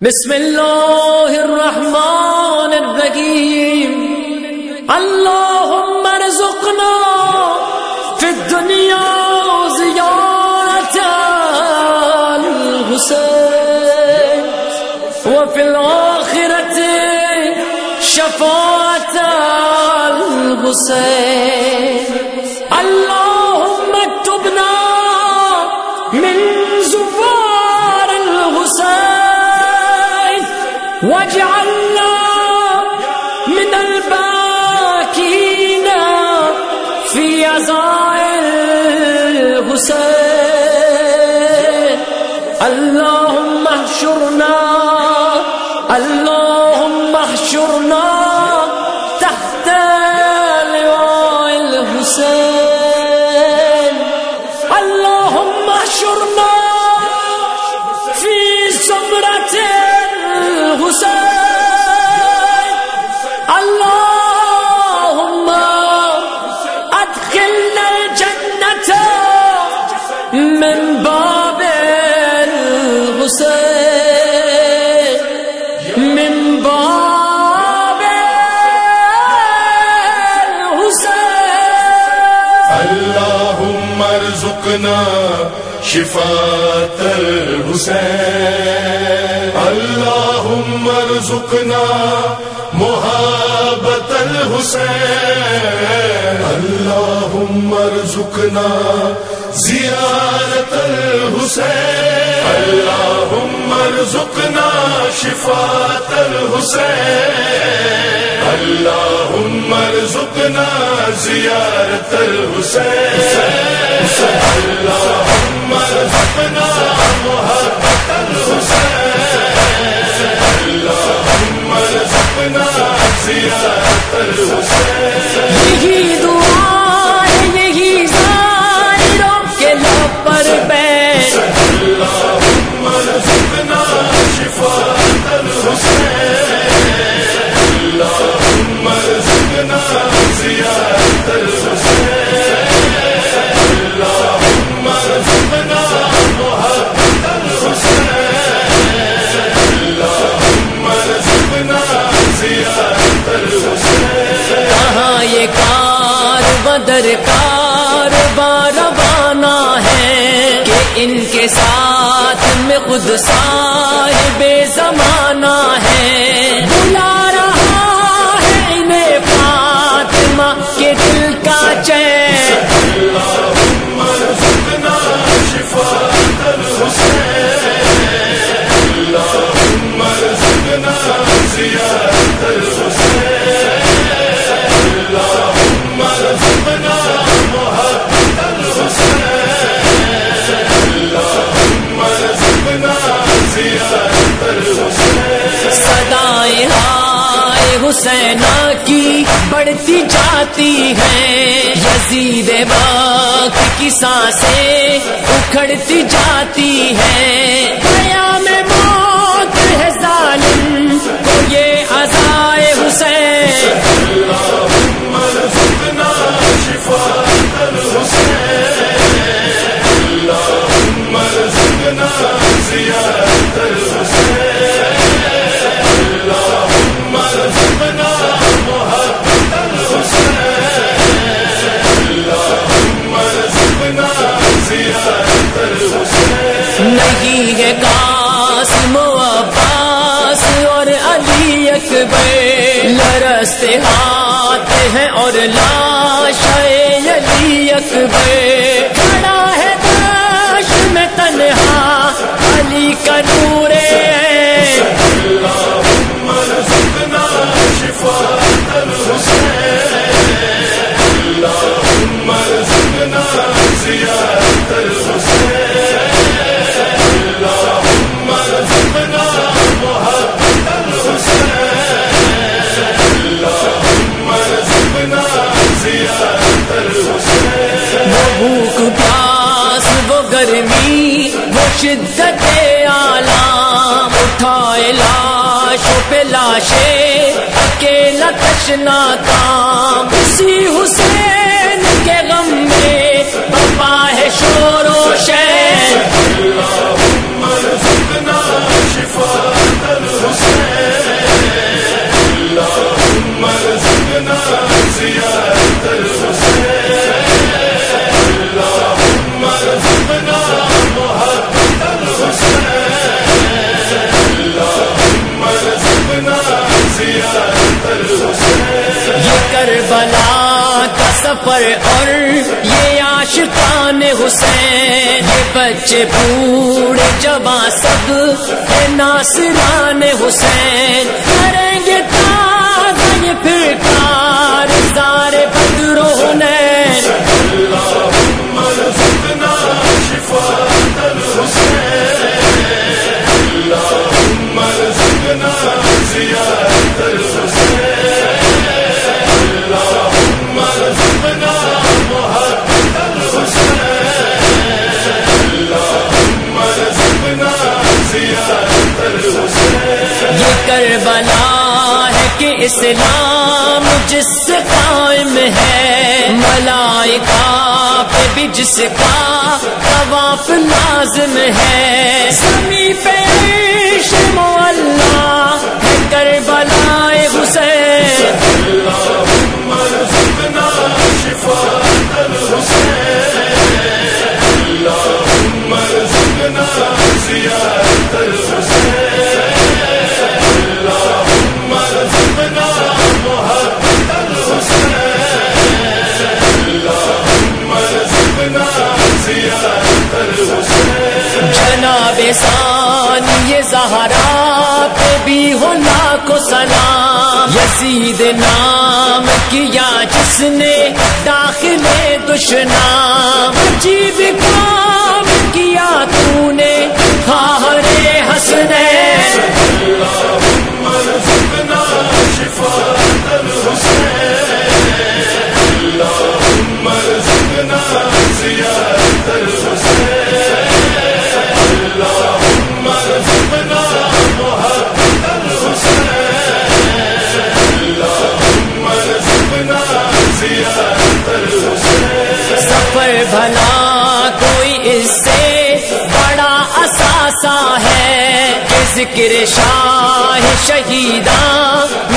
بسم اللہ الرحمن الرحیم اللہم ارزقنا فی الدنیا زیارت الحسین وفی الآخرت شفاعت الحسین اللہم اکتبنا من زفار الحسین واجعلنا من الباكين في عزاء الحسين اللهم احشرنا تحت لواء الحسين اللهم احشرنا في زمرة الحسين اللهم ادخلنا الجنة من باب الحسين من باب الحسين اللهم ارزقنا شفاعة الحسين اللهم ارزقنا محبة الحسين اللهم ارزقنا زيارة الحسين اللهم ارزقنا شفاعة الحسين اللهم ارزقنا زيارة الحسين اللهم ارزقنا محبة الحسين اللهم ارزقنا زيارة الحسين یہی دعا یہی ظاہروں کے لب پر بیٹھ اللهم ارزقنا شفاعة الحسين اللهم ارزقنا زيارة الحسين اللهم ارزقنا محبة الحسين اللهم ارزقنا زيارة الحسين کہاں یہ کار بدر کار روانہ ہے کہ ان کے ساتھ میں خود صاحب زمانہ ہے بلا رہا ہے انہیں فاطمہ کے دل کا چین اللهم ارزقنا شفاعة الحسين اللهم ارزقنا زيارة الحسين اللهم ارزقنا محبة الحسين اللهم ارزقنا زيارة الحسين صدائیں ہائے حسینہ کی بڑھتی جاتی ہیں یزید وقت کی سانسیں اکھڑتی جاتی ہیں قیام موت ہے ظالم کو یہ عزائے حسین اللهم ارزقنا شفاعة الحسين اللهم ارزقنا زيارة الحسين اللهم ارزقنا محبة الحسين اللهم ارزقنا زيارة الحسين نہیں ہے قاسم و عباس اور علی اکبر لرزتے ہاتھ ہیں اور لاش ہے علی اکبر کھڑا ہے دشت میں تنہا علی کا نور عین اللهم ارزقنا شفاعة الحسين اللهم ارزقنا زيارة الحسين اللهم ارزقنا محبة الحسين اللهم ارزقنا زيارة الحسين وہ بھوک پیاس وہ گرمی وہ شدت عالم اٹھائے لاشوں پہ لاشیں اکیلا تشنا کام اسی حسین کے غم میں بپا ہے شور و شین اللهم ارزقنا شفاعة جعفر اور یہ عاشقان حسین، یہ بچے بوڑھے جوان سب ہے ناصران حسین، کریں گے تازہ یہ پھر کارزار بدر و حنین۔ اللہم ارزقنا شفاعۃ الحسین، اللہم ارزقنا زیارت الحسین، اللہم ارزقنا محبت الحسین، اللہم ارزقنا زیارت الحسین۔ یہ کربلا ہے کہ اسلام جس سے قائم ہے، ملائکہ پہ بھی جس کا طواف لازم ہے، زمین پہ عرش معلا ہے کربلا حسین۔ اللہم ارزقنا شفاعۃ الحسین، اللہم ارزقنا زیارت الحسین، اللہم ارزقنا محبت الحسین، اللہم ارزقنا زیارت الحسین۔ جناب ثانی زہرا پہ بھی ہو لاکھوں سلام، یزید نام کیا جس نے داخل دشنام، عجیب کام کیا تو نے خواہر حسنین۔ اللہم ارزقنا شفاعۃ الحسین، اللہم ارزقنا زیارت الحسین، اللہم ارزقنا محبت الحسین، اللہم ارزقنا زیارت الحسین۔ سفر بھلا کوئی اس سے بڑا اثاثہ ہے کہ ذکر شاہ شہیداں